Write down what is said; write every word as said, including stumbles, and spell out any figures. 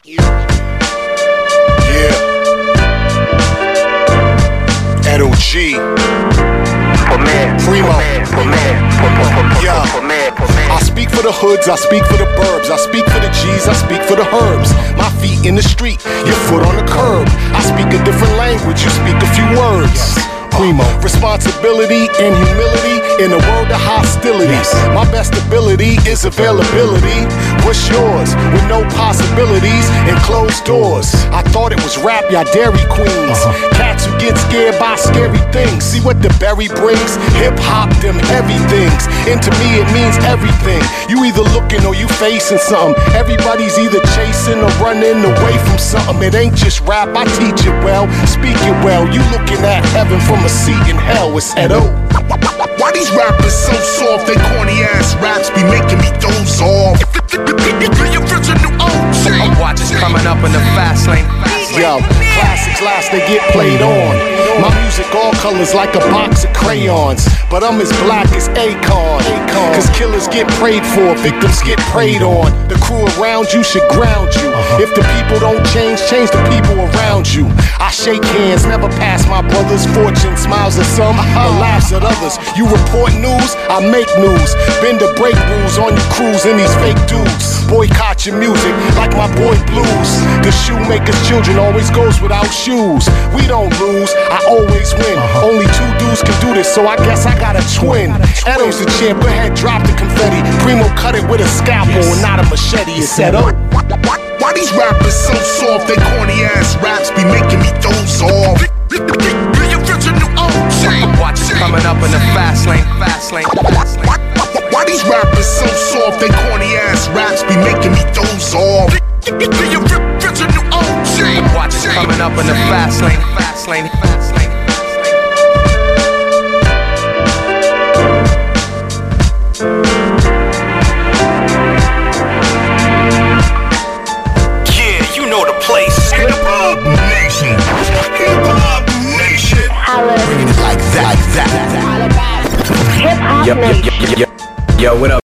Yeah. Edo G. Primo. Yeah. I speak for the hoods, I speak for the burbs, I speak for the G's, I speak for the herbs. My feet in the street, your foot on the curb. I speak a different language, you speak a few words. Primo. Responsibility and humility in a world of hostilities. My best ability is availability. What's yours? With no possibilities and closed doors. I thought it was rap, y'all dairy queens. Cats who get scared by scary things. See what the berry brings? Hip hop, them heavy things. And to me it means everything. You either looking or you facing something. Everybody's either chasing or running away from something. It ain't just rap, I teach it well, speak it well. You looking at heaven from a seat in hell, it's Edo. Why these rappers so soft? They corny ass raps be making me doze off. The original O G. I'm watching coming up in the fast lane. Yo, classics last, they get played on. My music all colors like a box of crayons. But I'm as black as Akon. Cause killers get prayed for, victims get preyed on. The crew around you should ground you. If the people don't change, change the people around you. I shake hands, never pass my brother's fortune. Smiles at some, but laughs at others. You report news, I make news. Bend the break rules on your crews and these fake dudes. Boycott your music like my boy Blues. The shoemaker's children always goes without shoes. We don't lose, I always win. Only two dudes can do this, so I guess I got a twin. Edo's the champ, go ahead, drop the confetti. Primo cut it with a scalpel and not a machete. It's Edo. Why these rappers so soft? They corny ass raps be making me doze off. The original O G. I'm watching coming up in the fast lane. Fast lane. Fast lane. Why these rappers so soft? They corny ass raps be making me doze off. The original O G. I'm watching coming up in the fast lane. Fast lane. Fast lane. Yeah, you know the place. Hip Hop Nation. Hip Hop Nation. Holla. Bringing it like that. Like that. Hip Hop Yo, Nation. yo, yo, yo, yo, what up?